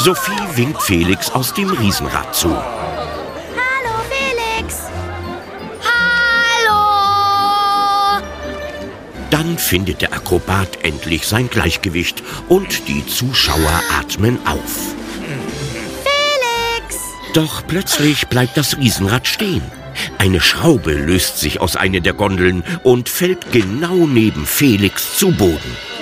Sophie winkt Felix aus dem Riesenrad zu. Hallo, Felix! Hallo! Dann findet der Akrobat endlich sein Gleichgewicht und die Zuschauer atmen auf. Felix! Doch plötzlich bleibt das Riesenrad stehen. Eine Schraube löst sich aus einer der Gondeln und fällt genau neben Felix zu Boden.